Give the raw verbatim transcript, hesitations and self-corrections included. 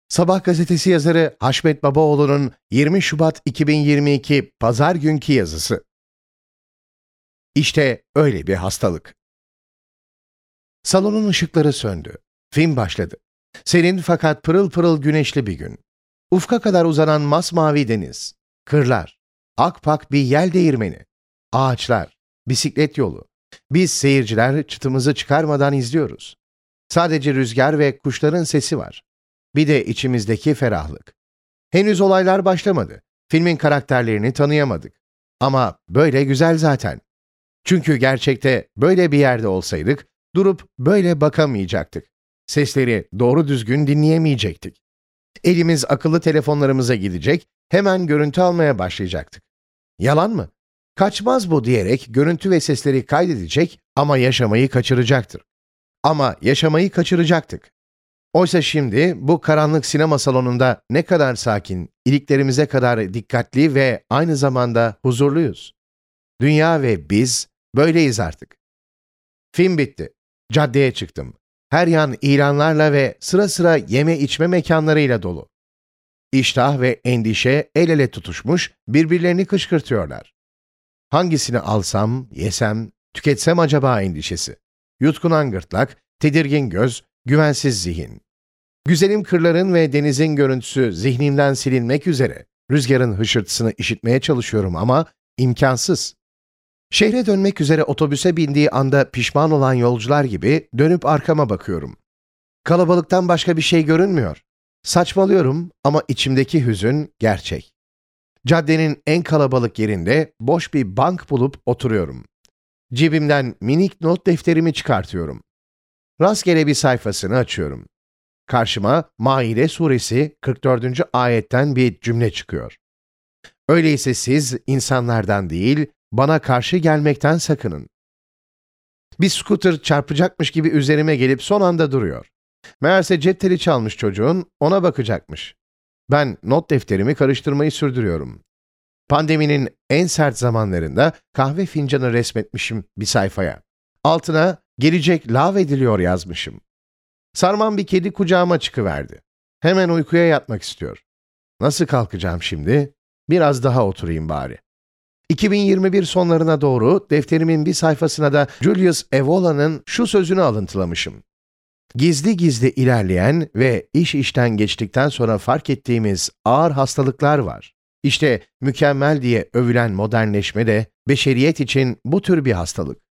Sabah gazetesi yazarı Haşmet Babaoğlu'nun yirmi Şubat iki bin yirmi iki Pazar günkü yazısı. İşte öyle bir hastalık. Salonun ışıkları söndü. Film başladı. Serin fakat pırıl pırıl güneşli bir gün. Ufka kadar uzanan masmavi deniz, kırlar, akpak bir yel değirmeni, ağaçlar, bisiklet yolu. Biz seyirciler çıtımızı çıkarmadan izliyoruz. Sadece rüzgar ve kuşların sesi var. Bir de içimizdeki ferahlık. Henüz olaylar başlamadı. Filmin karakterlerini tanıyamadık. Ama böyle güzel zaten. Çünkü gerçekte böyle bir yerde olsaydık, durup böyle bakamayacaktık. Sesleri doğru düzgün dinleyemeyecektik. Elimiz akıllı telefonlarımıza gidecek, hemen görüntü almaya başlayacaktık. Yalan mı? Kaçmaz bu diyerek görüntü ve sesleri kaydedecek ama yaşamayı kaçıracaktır. Ama yaşamayı kaçıracaktık. Oysa şimdi bu karanlık sinema salonunda ne kadar sakin, iliklerimize kadar dikkatli ve aynı zamanda huzurluyuz. Dünya ve biz böyleyiz artık. Film bitti. Caddeye çıktım. Her yan ilanlarla ve sıra sıra yeme içme mekanlarıyla dolu. İştah ve endişe el ele tutuşmuş, birbirlerini kışkırtıyorlar. Hangisini alsam, yesem, tüketsem acaba endişesi. Yutkunan gırtlak, tedirgin göz, güvensiz zihin. Güzelim kırların ve denizin görüntüsü zihnimden silinmek üzere. Rüzgarın hışırtısını işitmeye çalışıyorum ama imkansız. Şehre dönmek üzere otobüse bindiği anda pişman olan yolcular gibi dönüp arkama bakıyorum. Kalabalıktan başka bir şey görünmüyor. Saçmalıyorum ama içimdeki hüzün gerçek. Caddenin en kalabalık yerinde boş bir bank bulup oturuyorum. Cebimden minik not defterimi çıkartıyorum. Rastgele bir sayfasını açıyorum. Karşıma Maide suresi kırk dördüncü ayetten bir cümle çıkıyor. Öyleyse siz insanlardan değil, bana karşı gelmekten sakının. Bir scooter çarpacakmış gibi üzerime gelip son anda duruyor. Meğerse cep teli çalmış çocuğun, ona bakacakmış. Ben not defterimi karıştırmayı sürdürüyorum. Pandeminin en sert zamanlarında kahve fincanı resmetmişim bir sayfaya. Altına gelecek lağvediliyor yazmışım. Sarman bir kedi kucağıma çıkıverdi. Hemen uykuya yatmak istiyor. Nasıl kalkacağım şimdi? Biraz daha oturayım bari. iki bin yirmi bir sonlarına doğru defterimin bir sayfasına da Julius Evola'nın şu sözünü alıntılamışım. Gizli gizli ilerleyen ve iş işten geçtikten sonra fark ettiğimiz ağır hastalıklar var. İşte mükemmel diye övülen modernleşme de beşeriyet için bu tür bir hastalık.